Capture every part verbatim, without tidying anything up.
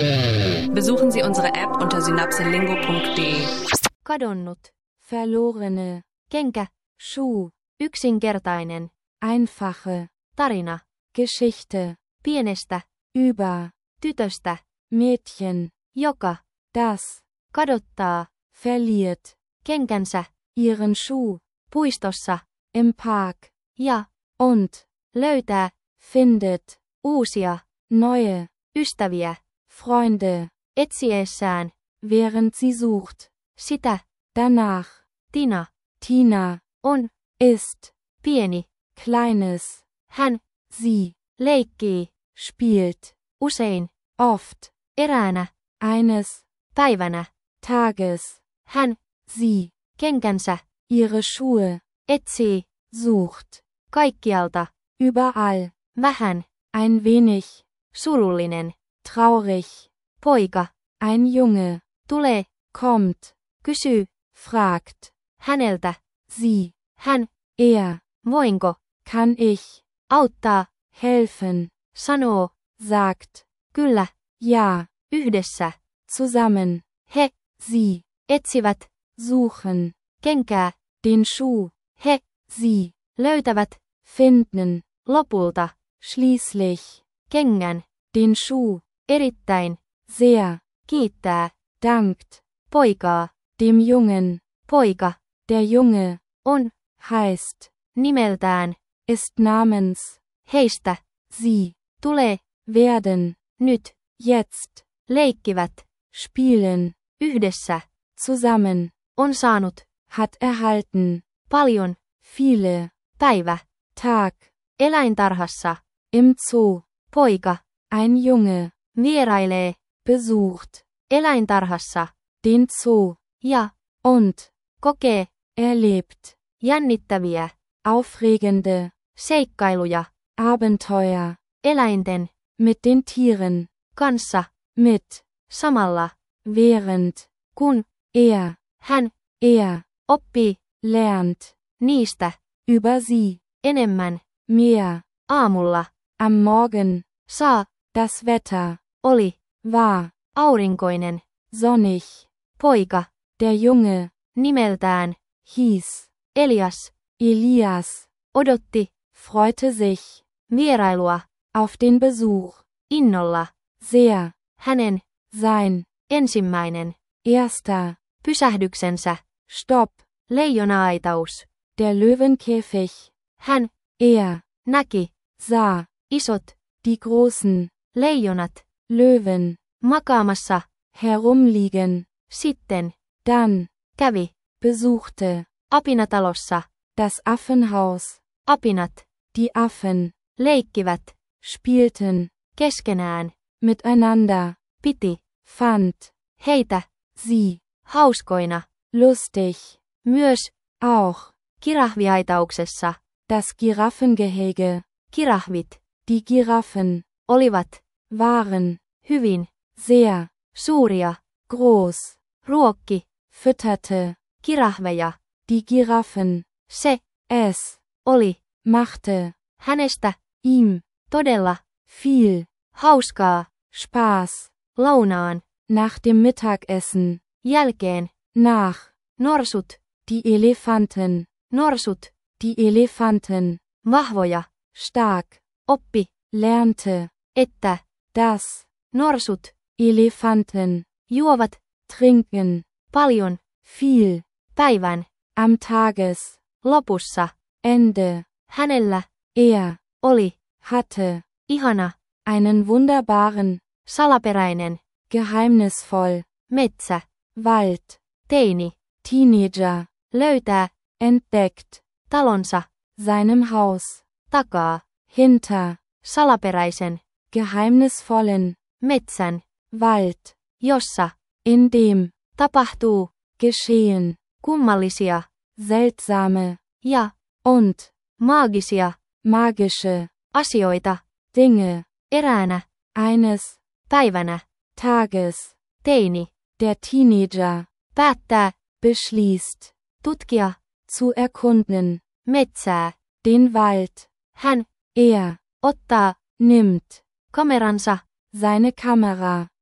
Besuchen Sie unsere App unter synapselingo punkt de. Kadonnut. Verlorene. Kenkä. Schuh. Yksinkertainen. Einfache. Tarina. Geschichte. Pienestä. Über. Tytöstä. Mädchen. Joka. Das. Kadottaa. Verliert. Kenkänsä. Ihren Schuh. Puistossa. Im Park. Ja. Und. Löytää. Findet. Uusia. Neue. Ystäviä. Freunde. Etsiessään. Während sie sucht. Sitä. Danach. Tina. Tina. On. Ist. Pieni. Kleines. Hän. Sie. Leikkii. Spielt. Usein. Oft. Eräänä. Eines. Päivänä. Tages. Hän. Sie. Kenkänsä. Ihre Schuhe. Etsii. Sucht. Kaikkialta. Überall. Vähän. Ein wenig. Surullinen. Traurig. Poika. Ein Junge. Tulee. Kommt. Kysyy. Fragt. Häneltä. Sie. Hän. Er. Voinko. Kann ich. Auttaa. Helfen. Sanoo. Sagt. Kyllä. Ja. Yhdessä. Zusammen. He. Sie. Etsivät. Suchen. Kenkää. Den Schuh. He. Sie. Löytävät. Finden. Lopulta. Schließlich. Kengän. Den Schuh. Erittäin. Sehr. Kiittää. Dankt. Poikaa. Dem Jungen. Poika. Der Junge. On. Heißt. Nimeltään. Ist namens. Heistä. Sie. Tulee. Werden. Nyt. Jetzt. Leikkivät. Spielen. Yhdessä. Zusammen. On saanut. Hat erhalten. Paljon. Viele. Päivä. Tag. Eläintarhassa. Im Zoo. Poika. Ein Junge. Vierailee. Besucht. Eläintarhassa. Den Zoo. Ja. Und. Kokee. Erlebt. Jännittäviä. Aufregende. Seikkailuja. Abenteuer. Eläinten. Mit den Tieren. Kanssa. Mit. Samalla. Während. Kun. Er. Hän. Er. Oppii. Lernt. Niistä. Über sie. Enemmän. Mehr. Aamulla. Am Morgen. Saa. Das Wetter. Oli. War. Aurinkoinen. Sonnig. Poika. Der Junge. Nimeltään. Hieß. Elias. Elias. Odotti. Freute sich. Vierailua. Auf den Besuch. Innolla. Sehr. Hänen. Sein. Ensimmäinen. Erster. Pysähdyksensä. Stopp. Leijona-aitaus. Der Löwenkäfig. Hän. Er. Näki. Sah. Isot. Die großen. Leijonat. Löwen. Makaamassa. Herumliegen. Sitten. Dann. Kävi. Besuchte. Apinatalossa. Das Affenhaus. Apinat. Die Affen. Leikkivät. Spielten. Keskenään. Miteinander. Piti. Fand. Heitä. Sie. Hauskoina. Lustig. Myös. Auch. Kirahviaitauksessa. Das Giraffengehege. Kirahvit. Die Giraffen. Olivat. Waren. Hyvin. Sehr. Suuria. Groß. Ruokki. Fütterte. Kirahveja. Die Giraffen. Se. Es. Oli. Machte. Hänestä. Ihm. Todella. Viel. Hauskaa. Spaß. Lounaan. Nach dem Mittagessen. Jälkeen. Nach. Norsut. Die Elefanten. Norsut. Die Elefanten. Vahvoja. Stark. Oppi. Lernte. Että. Das. Norsut. Elefanten. Juovat. Trinken. Paljon. Viel. Päivän. Am Tages. Lopussa. Ende. Hänellä. Er. Oli. Hatte. Ihana. Einen wunderbaren. Salaperäinen. Geheimnisvoll. Metsä. Wald. Teini. Teenager. Löytää. Entdeckt. Talonsa. Seinem Haus. Takaa. Hinter. Salaperäisen. Geheimnisvollen. Metsän. Wald. Jossa. In dem. Tapahtuu. Geschehen. Kummallisia. Seltsame. Ja. Und. Maagisia. Magische. Asioita. Dinge. Eräänä. Eines. Päivänä. Tages. Teini. Der Teenager. Päättää. Beschließt. Tutkia. Zu erkunden. Metsää. Den Wald. Hän. Er. Ottaa. Nimmt. Kameransa. Seine Kamera.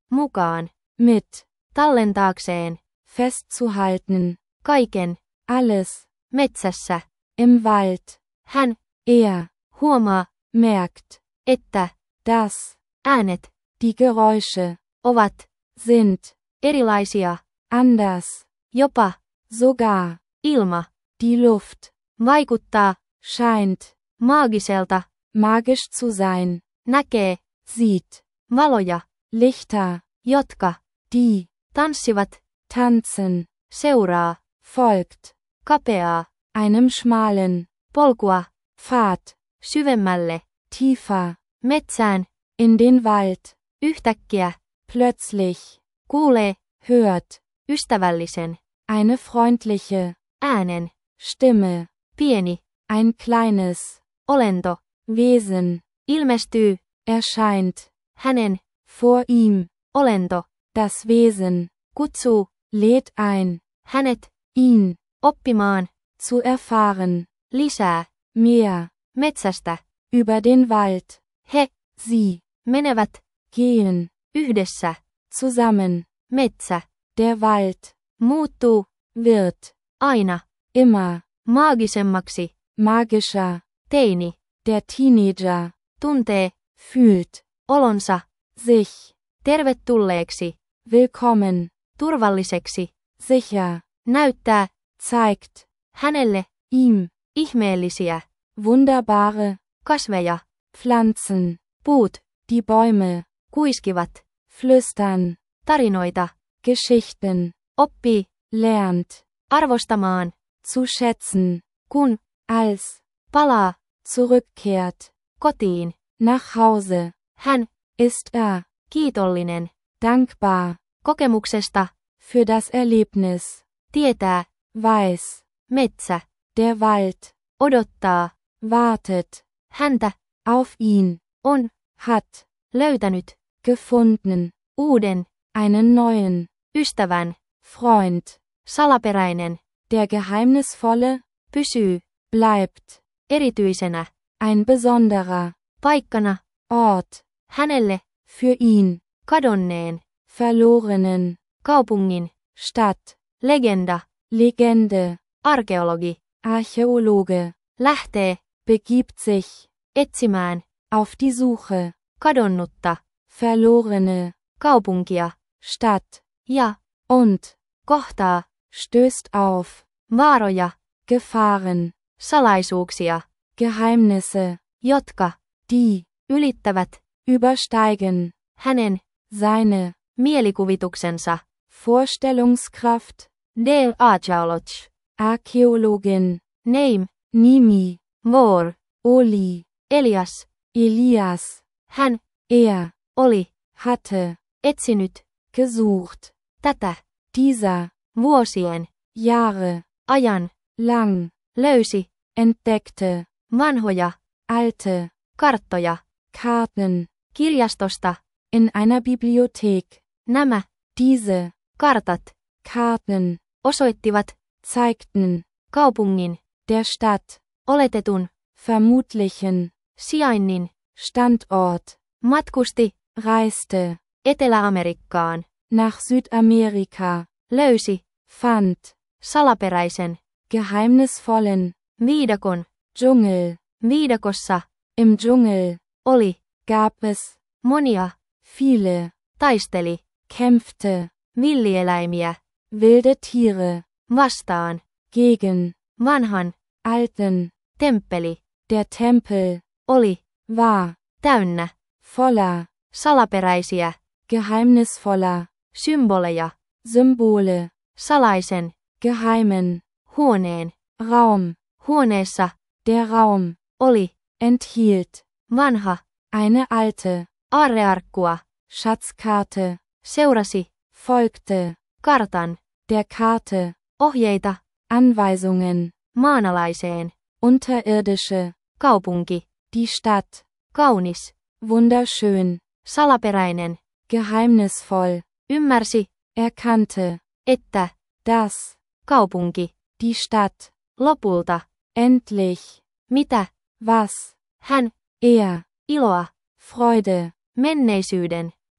mukaan, mit, tallentaakseen, festzuhalten, kaiken, alles, metsässä, im Wald, hän, er, huomaa, merkt, että, dass, äänet, die Geräusche, ovat, sind, erilaisia, anders, jopa, sogar, ilma, die Luft, vaikuttaa, scheint, maagiselta, magisch zu sein, näkee, sieht, valoja, Lichter, jotka, die, tanssivat, tanzen, seuraa, folgt, kapeaa, einem schmalen, polkua, Pfad, syvemmälle, tiefer, metsään, in den Wald, yhtäkkiä, plötzlich, kuulee, hört, ystävällisen, eine freundliche, äänen, Stimme, pieni, ein kleines, olento, Wesen, ilmestyy, erscheint, hänen, vor ihm, olento, das Wesen, kutsuu, lädt ein, hänet, ihn, oppimaan, zu erfahren, lisää, mehr, metsästä, über den Wald, he, sie, menevät, gehen, yhdessä, zusammen, metsä, der Wald, muuttuu, wird, aina, immer, maagisemmaksi, magischer, teini, der Teenager, tuntee, fühlt, olonsa, sich, tervetulleeksi, willkommen, turvalliseksi, sicher, näyttää, zeigt, hänelle, ihm, ihmeellisiä, wunderbare, kasveja, Pflanzen, puut, die Bäume, kuiskivat, flüstern, tarinoita, Geschichten, oppii, lernt, arvostamaan, zu schätzen, kun, als, palaa, zurückkehrt, kotiin, nach Hause, hän, ist er, kiitollinen, dankbar, kokemuksesta, für das Erlebnis, tietää, weiß, metsä, der Wald, odottaa, wartet, häntä, auf ihn, on, hat, löytänyt, gefunden, uuden, einen neuen, ystävän, Freund, salaperäinen, der geheimnisvolle, pysyy, bleibt, erityisenä, ein besonderer, paikkana, Ort, hänelle, für ihn, kadonneen, verlorenen, kaupungin, Stadt, legenda, Legende, arkeologi, Archäologe, lähtee, begibt sich, etsimään, auf die Suche, kadonnutta, verlorene, kaupunkia, Stadt, ja, und, kohtaa, stößt auf, vaaroja, Gefahren, salaisuuksia, Geheimnisse, jotka, die, ylittävät, übersteigen, hänen, seine, mielikuvituksensa, Vorstellungskraft, del archeolog, Archäologin, name, Nimi, vor, Oli, Elias, Elias, hän, er, oli, hatte, etsinyt, gesucht, tätä, dieser, vuosien, Jahre, ajan, lang, löysi, entdeckte, vanhoja, alte, karttoja, Karten, kirjastosta, in einer Bibliothek, nämä, diese, kartat, Karten, osoittivat, zeigten, kaupungin, der Stadt, oletetun, vermutlichen, sijainnin, Standort, matkusti, reiste, Etelä-Amerikkaan, nach Südamerika, löysi, fand, salaperäisen, geheimnisvollen, viidakon, Dschungel, viidakossa, im Dschungel, oli, gab es, monia, viele, taisteli, kämpfte, villieläimiä, wilde Tiere, vastaan, gegen, vanhan, alten, temppeli, der Tempel, oli, war, täynnä, voller, salaperäisiä, geheimnisvoller, symboleja, Symbole, salaisen, geheimen, huoneen, Raum, huoneessa, der Raum, oli, enthielt, vanha, eine alte, aarrearkkua, Schatzkarte, seurasi, folgte, kartan, der Karte, ohjeita, Anweisungen, maanalaiseen, unterirdische, kaupunki, die Stadt, kaunis, wunderschön, salaperäinen, geheimnisvoll, ymmärsi, erkannte, että, das, kaupunki, die Stadt, lopulta, endlich, mitä, was, hän, er, iloa, Freude, menneisyyden,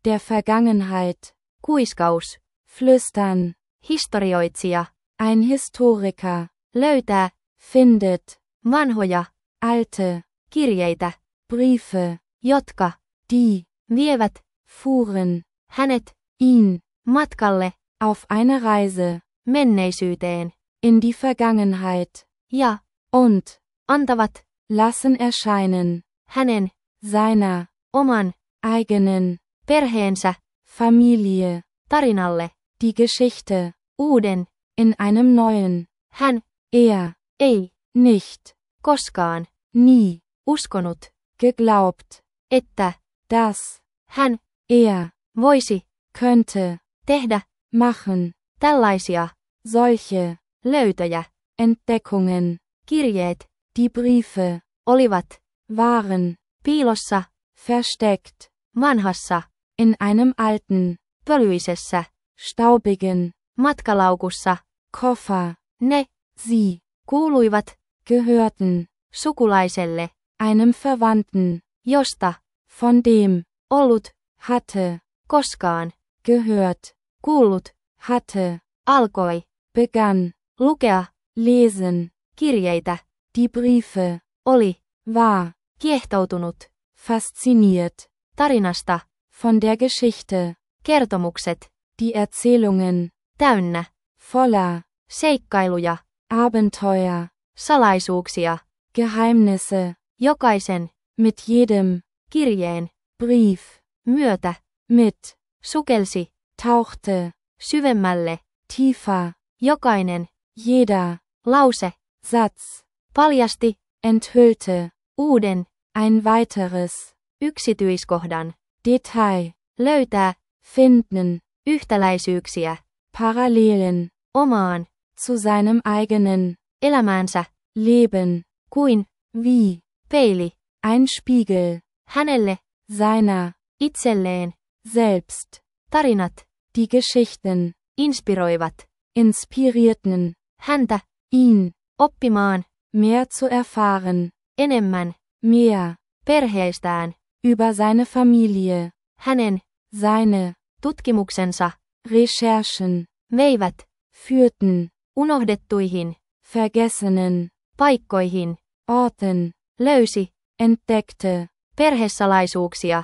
der Vergangenheit, kuiskaus, flüstern, historioitsija, ein Historiker, löytää, findet, vanhoja, alte, kirjeitä, Briefe, jotka, die, vievät, fuhren, hänet, ihn, matkalle, auf eine Reise, menneisyyteen, in die Vergangenheit, ja, und, antavat, lassen erscheinen, hänen, seiner, oman, eigenen, perheensä, Familie, tarinalle, die Geschichte, uuden, in einem neuen, hän, er, ei, nicht, koskaan, nie, uskonut, geglaubt, että, dass, hän, er, voisi, könnte, tehdä, machen, tällaisia, solche, löytöjä, Entdeckungen, kirjeet, die Briefe, olivat, waren, piilossa, versteckt, vanhassa, in einem alten, pölyisessä, staubigen, matkalaukussa, Koffer, ne, sie, kuuluivat, gehörten, sukulaiselle, einem Verwandten, josta, von dem, ollut, hatte, koskaan, gehört, kuullut, hatte, alkoi, begann, lukea, lesen, kirjeitä, die Briefe, oli, war, kiehtoutunut, fasziniert, tarinasta, von der Geschichte, kertomukset, die Erzählungen, täynnä, voller, seikkailuja, Abenteuer, salaisuuksia, Geheimnisse, jokaisen, mit jedem, kirjeen, Brief, myötä, mit, sukelsi, tauchte, syvemmälle, tiefer, jokainen, jeder, lause, Satz, paljasti, enthüllte, uuden, ein weiteres, yksityiskohdan, Detail, löytää, finden, yhtäläisyyksiä, Parallelen, omaan, zu seinem eigenen, elämäänsä, Leben, kuin, wie, peili, ein Spiegel, hänelle, seiner, itselleen, selbst, tarinat, die Geschichten, inspiroivat, inspirierten, häntä, ihn, oppimaan, mehr zu erfahren, enemmän, mehr, perheestään, über seine Familie, hänen, seine, tutkimuksensa, Recherchen, veivät, führten, unohdettuihin, vergessenen, paikkoihin, Orten, löysi, entdeckte, perhesalaisuuksia,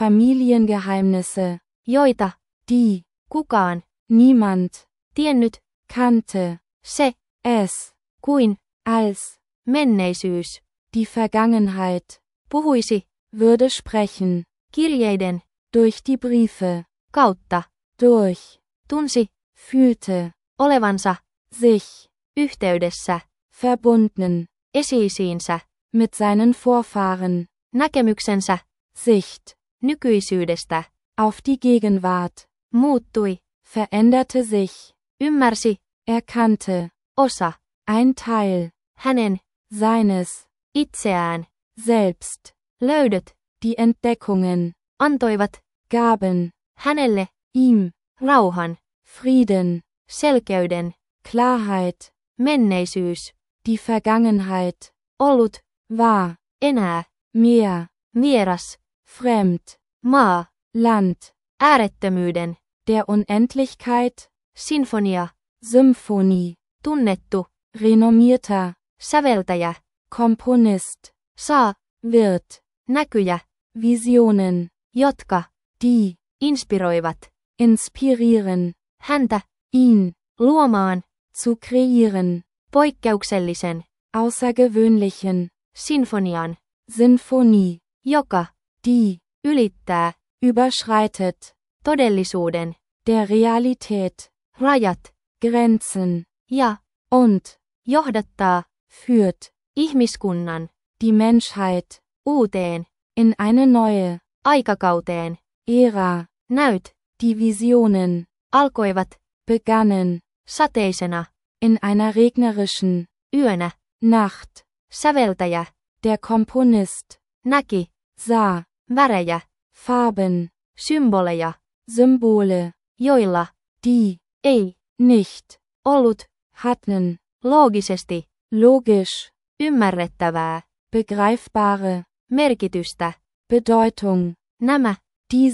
Familiengeheimnisse, joita, die, kukaan, niemand, tiennyt, kannte, se, es, kuin, als, menneisyys, die Vergangenheit, puhuisi, würde sprechen, kirjeiden, durch die Briefe, kautta, durch, tunsi, fühlte, olevansa, sich, yhteydessä, verbunden, esi-isiinsä, mit seinen Vorfahren, näkemyksensä, Sicht, nykyisyydestä, auf die Gegenwart, muuttui, veränderte sich, ymmärsi, erkannte, osa, ein Teil, hänen, seines, itseään, selbst, löydöt, die Entdeckungen, antoivat, gaben, hänelle, ihm, rauhan, Frieden, selkeyden, Klarheit, menneisyys, die Vergangenheit, ollut, war, enää, mehr, vieras, fremd, maa, Land, äärettömyyden, der Unendlichkeit, sinfonia, Symphonie, tunnettu, renommierter, säveltäjä, Komponist, saa, wird, näkyjä, Visionen, jotka, die, inspiroivat, inspirieren, häntä, ihn, luomaan, zu kreieren, poikkeuksellisen, außergewöhnlichen, sinfonian, Sinfonie, joka, die, ylittää, überschreitet, todellisuuden, der Realität, rajat, Grenzen, ja, und, johdattaa, führt, ihmiskunnan, die Menschheit, uuteen, in eine neue, aikakauteen, Ära, näyt, die Visionen, alkoivat, begannen, sateisena, in einer regnerischen, yönä, Nacht, säveltäjä, der Komponist, näki, sah, värejä, Farben, symboleja, Symbole, joilla, die, ei, nicht, ollut, hatten, loogisesti, logisch, ymmärrettävää, begreifbare, merkitystä, Bedeutung, nämä, diese,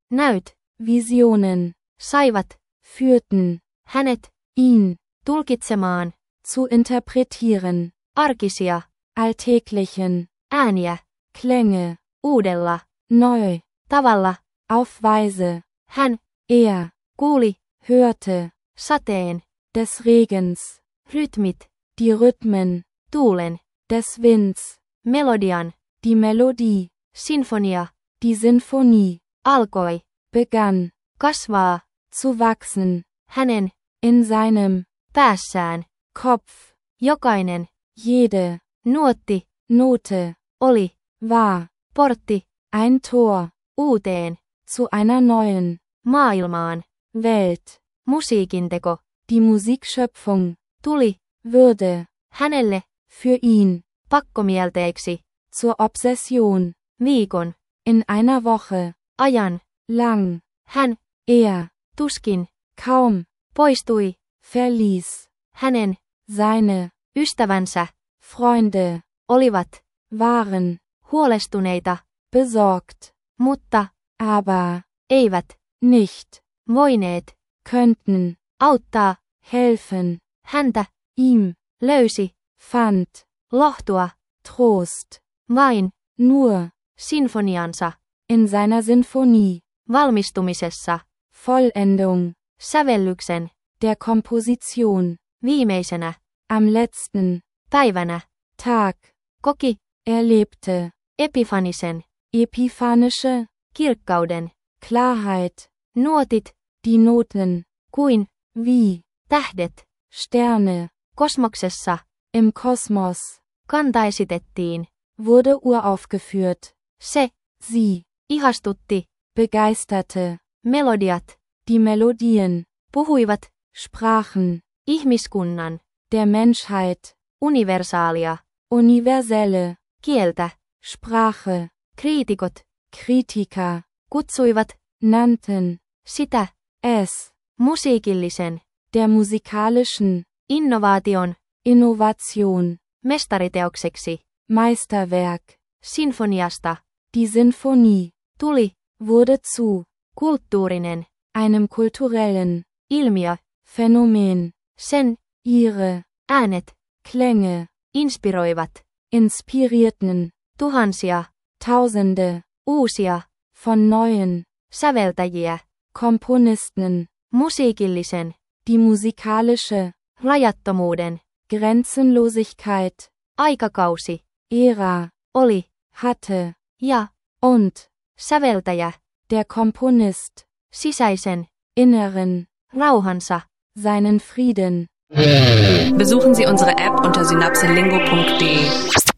näyt, Visionen, saivat, führten, hänet, ihn, tulkitsemaan, zu interpretieren, arkisia, alltäglichen, ääniä, Klänge, uudella, neu, tavalla, auf Weise, hän, er, kuuli, hörte, sateen, des Regens, rytmit, die Rhythmen, tuulen, des Winds, melodian, die Melodie, sinfonia, die Sinfonie, alkoi, begann, kasvaa, zu wachsen, hänen, in seinem päässään, Kopf, jokainen, jede nuotti, Note, oli, war, portti, ein Tor, uuteen, zu einer neuen maailmaan, Welt, musiikinteko, die Musikschöpfung, tuli, würde, hänelle, für ihn, pakkomielteeksi, zur Obsession, viikon, in einer Woche, ajan, lang, hän, er, tuskin, kaum, poistui, verließ, hänen, seine, ystävänsä, Freunde, olivat, waren, huolestuneita, besorgt, mutta, aber, eivät, nicht, voineet, könnten, auttaa, helfen, häntä, ihm, löysi, fand, lohtua, Trost, vain, nur, sinfoniansa, in seiner Sinfonie, valmistumisessa, Vollendung, sävellyksen, der Komposition, viimeisenä, am letzten päivänä, Tag, koki, erlebte, epifanisen, epiphanische, kirkkauden, Klarheit, nuotit, die Noten, kuin, wie, tähdet, Sterne, kosmoksessa, im Kosmos, kantaesitettiin, wurde uraufgeführt, se, sie, ihastutti, begeisterte, melodiat, die Melodien, puhuivat, sprachen, ihmiskunnan, der Menschheit, universaalia, universelle, kieltä, Sprache, kriitikot, Kritiker, kutsuivat, nannten, sitä, es, musiikillisen, der musikalischen, innovaation, Innovation, mestariteokseksi, Meisterwerk, sinfoniasta, die Sinfonie, tuli, wurde zu, kulttuurinen, einem kulturellen, ilmiö, Phänomen, sen, ihre, äänet, Klänge, inspiroivat, inspirierten, tuhansia, Tausende, uusia, von neuen, säveltäjiä, Komponisten, musiikillisen, die musikalische, rajattomuuden, Grenzenlosigkeit, aikakausi, Ära, oli, hatte, ja, und, säveltäjä, der Komponist, sisäisen, inneren, rauhansa. seinen Frieden. Besuchen Sie unsere App unter synapselingo punkt de.